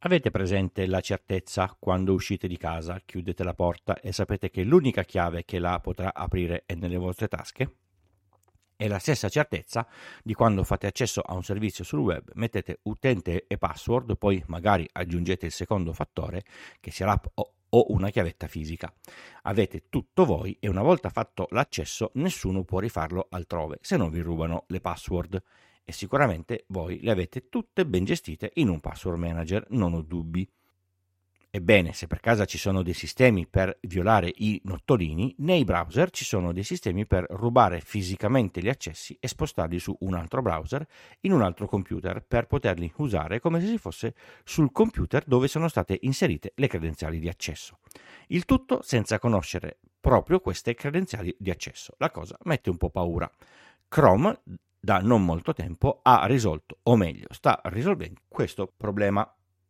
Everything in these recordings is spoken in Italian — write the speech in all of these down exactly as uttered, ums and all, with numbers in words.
Avete presente la certezza quando uscite di casa, chiudete la porta e sapete che l'unica chiave che la potrà aprire è nelle vostre tasche? È la stessa certezza di quando fate accesso a un servizio sul web, mettete utente e password, poi magari aggiungete il secondo fattore, che sia l'app o o una chiavetta fisica. Avete tutto voi e una volta fatto l'accesso nessuno può rifarlo altrove, se non vi rubano le password. E sicuramente voi le avete tutte ben gestite in un password manager, non ho dubbi. Ebbene, se per caso ci sono dei sistemi per violare i nottolini, nei browser ci sono dei sistemi per rubare fisicamente gli accessi e spostarli su un altro browser in un altro computer per poterli usare come se si fosse sul computer dove sono state inserite le credenziali di accesso. Il tutto senza conoscere proprio queste credenziali di accesso. La cosa mette un po' paura. Chrome da non molto tempo ha risolto, o meglio, sta risolvendo questo problema.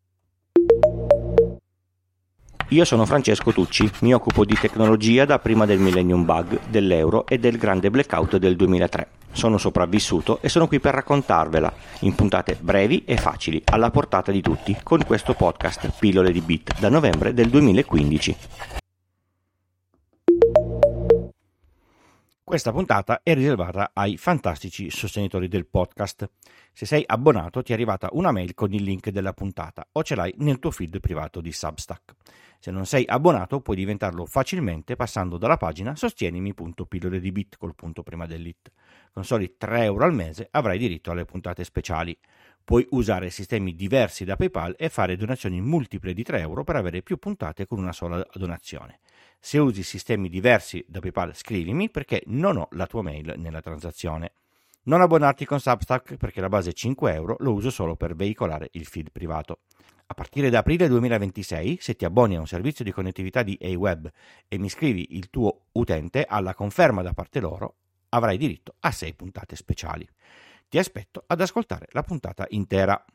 Io sono Francesco Tucci, mi occupo di tecnologia da prima del Millennium Bug, dell'euro e del grande blackout del duemilatré. Sono sopravvissuto e sono qui per raccontarvela, in puntate brevi e facili, alla portata di tutti, con questo podcast Pillole di Bit da novembre del duemilaquindici. Questa puntata è riservata ai fantastici sostenitori del podcast. Se sei abbonato ti è arrivata una mail con il link della puntata o ce l'hai nel tuo feed privato di Substack. Se non sei abbonato puoi diventarlo facilmente passando dalla pagina sostienimi punto pillole di bit col punto prima dell'it. Con soli tre euro al mese avrai diritto alle puntate speciali. Puoi usare sistemi diversi da PayPal e fare donazioni multiple di tre euro per avere più puntate con una sola donazione. Se usi sistemi diversi da PayPal scrivimi perché non ho la tua mail nella transazione. Non abbonarti con Substack perché la base è cinque euro, lo uso solo per veicolare il feed privato. A partire da aprile duemilaventisei, se ti abboni a un servizio di connettività di A-Web e mi scrivi il tuo utente alla conferma da parte loro, avrai diritto a sei puntate speciali. Ti aspetto ad ascoltare la puntata intera.